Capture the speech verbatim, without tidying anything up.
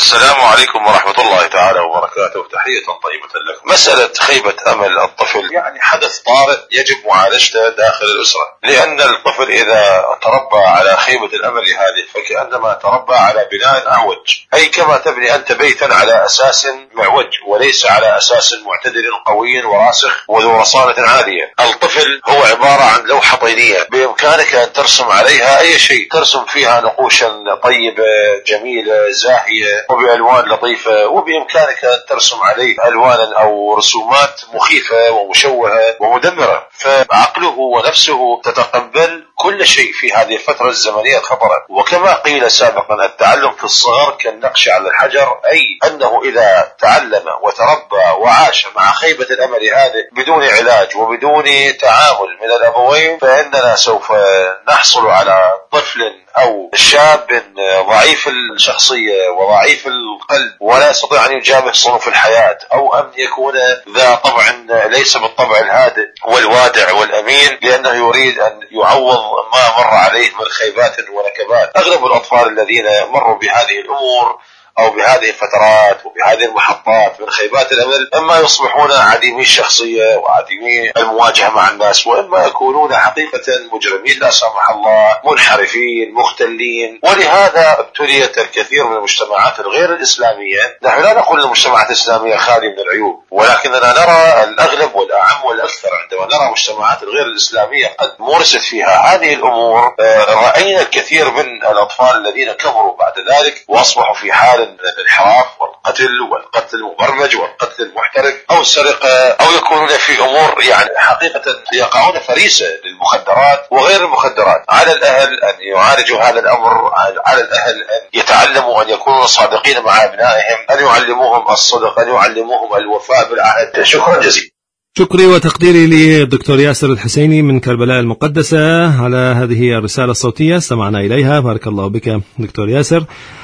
السلام عليكم ورحمة الله تعالى وبركاته. تحية طيبة لكم. مسألة خيبة أمل الطفل يعني حدث طارئ يجب معالجته داخل الأسرة، لأن الطفل إذا تربى على خيبة الأمل هذه فكأنما تربى على بناء أعوج، أي كما تبني أنت بيتا على أساس معوج وليس على أساس معتدل قوي وراسخ وذو رصانة عالية. الطفل هو عبارة عن لوحة طينية بإمكانك أن ترسم عليها أي شيء، ترسم فيها نقوشا طيبة جميلة زاهية وبألوان لطيفة، وبإمكانك أن ترسم عليه ألوانا أو رسومات مخيفة ومشوهة ومدمرة، فعقله ونفسه تتقبل كل شيء في هذه الفترة الزمنية الخطرة. وكما قيل سابقا التعلم في الصغر كالنقش على الحجر، أي أنه إذا تعلم وتربى وعاش مع خيبة الأمل هذه بدون علاج وبدون تعامل من الأبوين فإننا سوف نحصل على طفل أو شاب ضعيف الشخصية وضعيف القلب ولا يستطيع أن يجابه صنوف الحياة، أو أن يكون ذا طبع ليس بالطبع الهادئ والوادع والأمين، لأنه يريد أن يعوض ما مر عليه من خيبات ونكبات. أغلب الأطفال الذين مروا بهذه الأمور أو بهذه الفترات وبهذه المحطات من خيبات الأمل إما يصبحون عديمي الشخصية وعديمي المواجهة مع الناس، وإما يكونون حقيقة مجرمين لا سمح الله، منحرفين مختلين. ولهذا ابتليت الكثير من المجتمعات الغير الإسلامية. نحن لا نقول المجتمعات الإسلامية خالية من العيوب، ولكننا نرى الأغلب والأعم والأكثر عندما نرى المجتمعات الغير الإسلامية قد مورست فيها هذه الأمور. رأينا الكثير من الأطفال الذين كبروا بعد ذلك وأصبحوا في حال الانحراف والقتل والقتل المبرمج والقتل المحترف أو السرقة، أو يكونون في أمور يعني حقيقة يقعون فريسة للمخدرات وغير المخدرات. على الأهل أن يعالجوا هذا الأمر، على الأهل أن يتعلموا أن يكونوا صادقين مع أبنائهم، أن يعلموهم الصدق، أن يعلموهم الوفاء بالعهد. شكرا جزيلا. شكري وتقديري للدكتور ياسر الحسيني من كربلاء المقدسة على هذه الرسالة الصوتية استمعنا إليها. بارك الله بك دكتور ياسر.